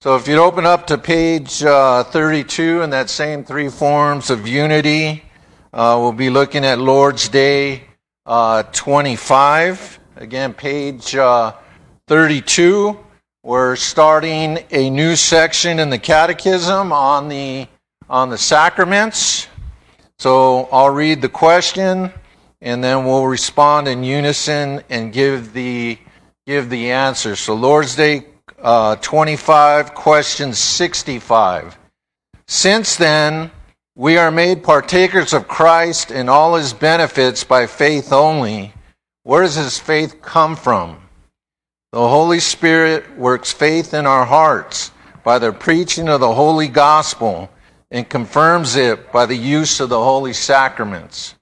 So if you'd open up to page 32 in that same three forms of unity, we'll be looking at Lord's Day 25. Again, page 32. We're starting a new section in the Catechism on the sacraments. So I'll read the question, and then we'll respond in unison and give the answer. So Lord's Day 25, question 65. Since then, we are made partakers of Christ and all his benefits by faith only. Where does his faith come from? The Holy Spirit works faith in our hearts by the preaching of the Holy Gospel and confirms it by the use of the Holy Sacraments.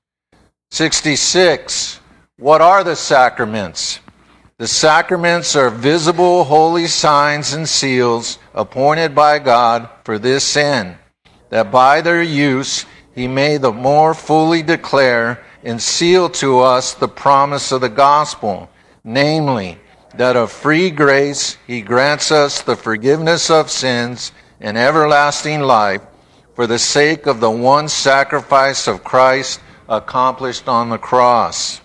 66. What are the sacraments? The sacraments are visible holy signs and seals appointed by God for this end, that by their use he may the more fully declare and seal to us the promise of the gospel, namely, that of free grace he grants us the forgiveness of sins and everlasting life for the sake of the one sacrifice of Christ accomplished on the cross.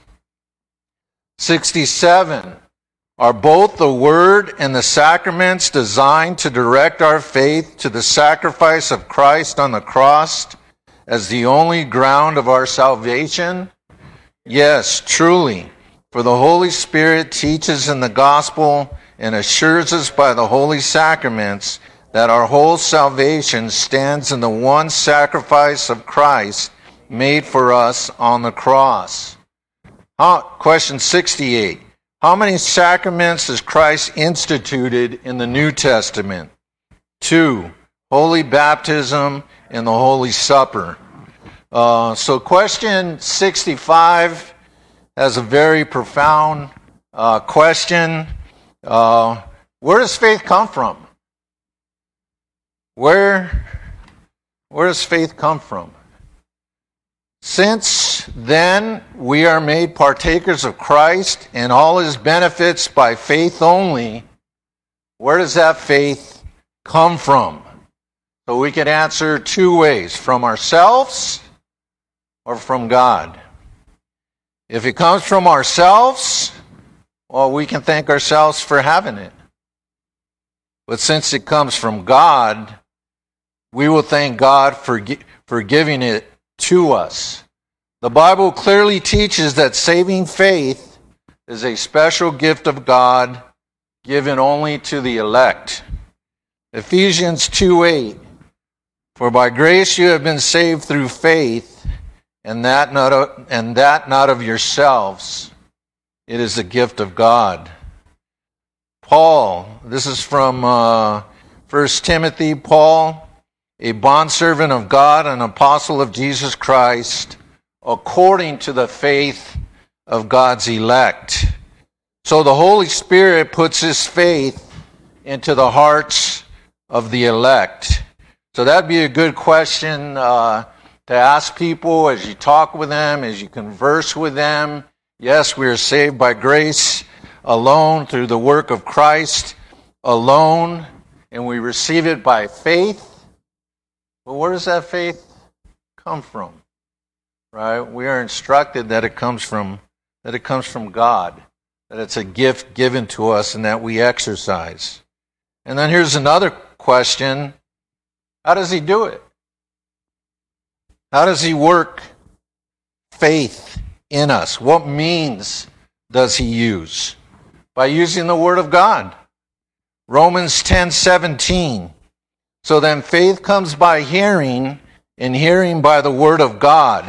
67. Are both the Word and the sacraments designed to direct our faith to the sacrifice of Christ on the cross as the only ground of our salvation? Yes, truly. For the Holy Spirit teaches in the gospel and assures us by the holy sacraments that our whole salvation stands in the one sacrifice of Christ made for us on the cross. Question 68. How many sacraments has Christ instituted in the New Testament? 2. Holy baptism and the Holy Supper. So question 65 has a very profound question. Where does faith come from? Where does faith come from? Since then we are made partakers of Christ and all his benefits by faith only, where does that faith come from? So we can answer two ways, from ourselves or from God. If it comes from ourselves, well, we can thank ourselves for having it. But since it comes from God, we will thank God for giving it to us. The Bible clearly teaches that saving faith is a special gift of God given only to the elect. Ephesians 2:8. For by grace you have been saved through faith, and that not of yourselves. It is a gift of God. Paul, this is from 1 Timothy, Paul, a bondservant of God, an apostle of Jesus Christ, according to the faith of God's elect. So the Holy Spirit puts his faith into the hearts of the elect. So that'd be a good question to ask people as you talk with them, as you converse with them. Yes, we are saved by grace alone, through the work of Christ alone, and we receive it by faith. But where does that faith come from? Right? We are instructed that it comes from God, that it's a gift given to us and that we exercise. And then here's another question. How does he do it? How does he work faith in us? What means does he use? By using the Word of God. Romans 10:17. So then faith comes by hearing, and hearing by the Word of God.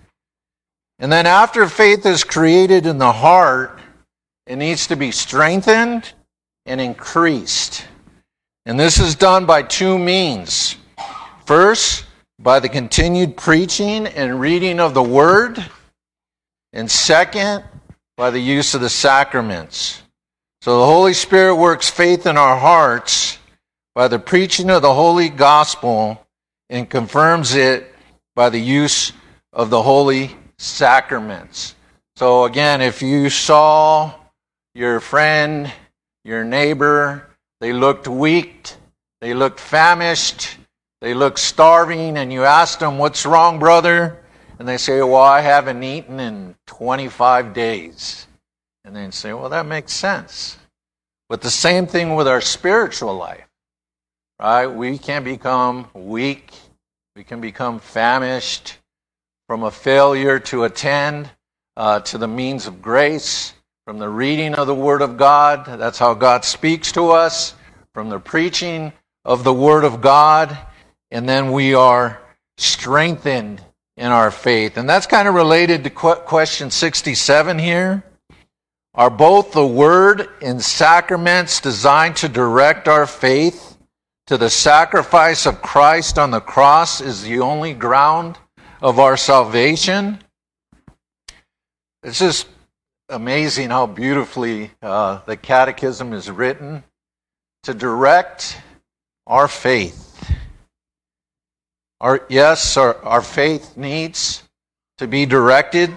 And then after faith is created in the heart, it needs to be strengthened and increased. And this is done by two means. First, by the continued preaching and reading of the Word. And second, by the use of the sacraments. So the Holy Spirit works faith in our hearts by the preaching of the Holy Gospel and confirms it by the use of the Holy Sacraments. So again, if you saw your friend, your neighbor, they looked weak, They looked famished. They looked starving. And you asked them, what's wrong, brother? And they say, well, I haven't eaten in 25 days. And then say, well, that makes sense. But the same thing with our spiritual life, right? We can become weak. We can become famished from a failure to attend to the means of grace, from the reading of the Word of God. That's how God speaks to us, from the preaching of the Word of God. And then we are strengthened in our faith. And that's kind of related to question 67 here. Are both the Word and sacraments designed to direct our faith to the sacrifice of Christ on the cross is the only ground of our salvation? It's just amazing how beautifully the Catechism is written to direct our faith. Our faith needs to be directed.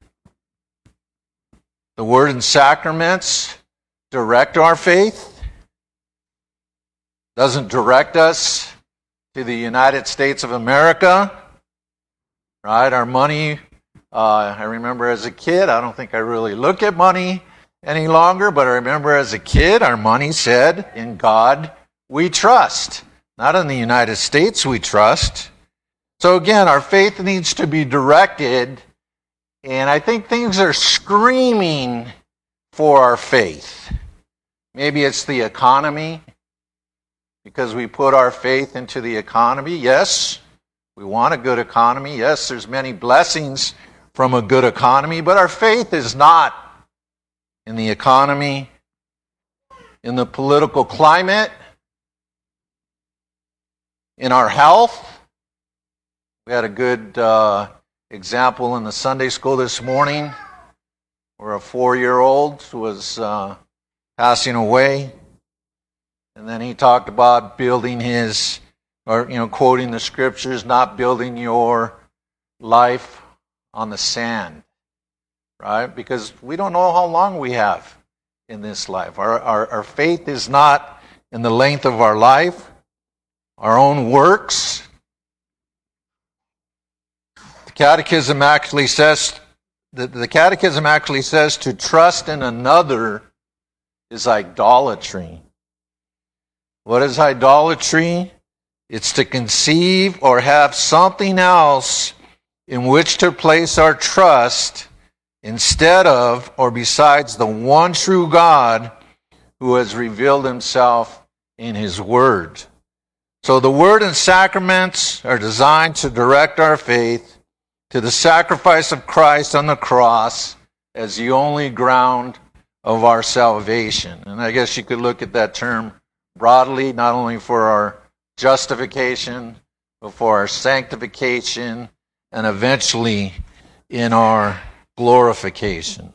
The Word and sacraments direct our faith. Doesn't direct us to the United States of America. Right? Our money, I remember as a kid, I don't think I really look at money any longer, but I remember as a kid, our money said, in God we trust. Not in the United States we trust. So again, our faith needs to be directed, and I think things are screaming for our faith. Maybe it's the economy, because we put our faith into the economy. Yes, we want a good economy. Yes, there's many blessings from a good economy, but our faith is not in the economy, in the political climate, in our health. We had a good example in the Sunday school this morning where a 4-year-old was passing away. And then he talked about building quoting the scriptures, not building your life on the sand, right? Because we don't know how long we have in this life. Our faith is not in the length of our life, our own works. The Catechism actually says to trust in another is idolatry. What is idolatry? It's to conceive or have something else in which to place our trust instead of or besides the one true God who has revealed himself in his Word. So the Word and sacraments are designed to direct our faith to the sacrifice of Christ on the cross as the only ground of our salvation. And I guess you could look at that term broadly, not only for our justification, but for our sanctification, and eventually in our glorification.